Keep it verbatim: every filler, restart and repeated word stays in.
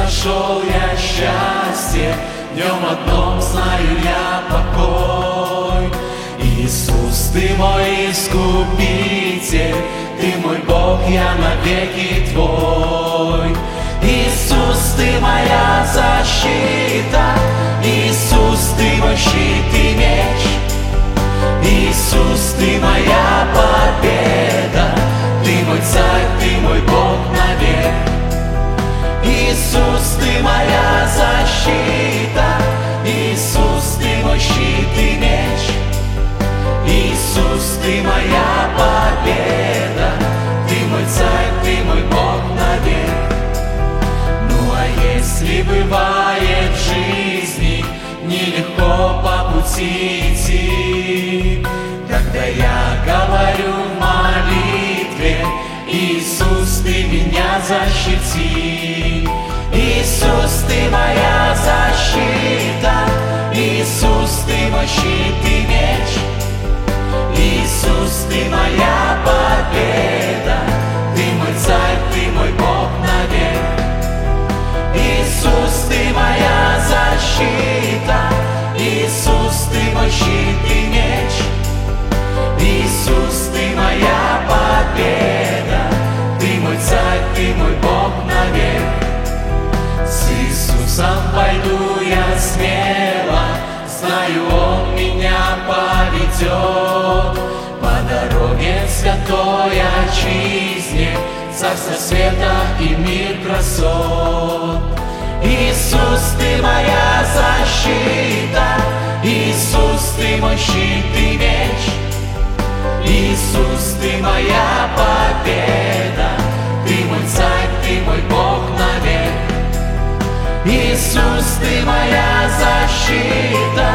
нашел я счастье, в нем одном знаю я покой. Иисус, Ты мой искупитель, Ты мой Бог, я навеки Твой. Иисус, Ты моя защита, Иисус, Ты мой щит и меч. Иисус, Ты моя победа, Ты мой царь, Ты мой Бог навек. Иисус, Ты моя защита, Иисус, Ты мой щит и меч. Иисус, Ты моя победа, Ты мой царь, Ты мой Бог навек. Ну а если бывает в жизни нелегко по пути идти, тогда я говорю в молитве: Иисус, Ты меня защити. Иисус, Ты моя защита, Иисус, Ты мой щит и меч. Иисус, Ты моя победа, Ты мой царь, Ты мой Бог навек. Иисус, Ты моя защита, Иисус, Ты мой щит и меч. Иисус, Ты моя победа, Ты мой царь, Ты мой Бог навек. С Иисусом пойду я смело, знаю, Он меня поведет по дороге святой отчизне, царство света и мир красот. Иисус, Ты моя защита, Иисус, Ты мой щит и меч. Иисус, Ты моя победа, Ты мой царь, Ты мой Бог навек. Иисус, Ты моя защита,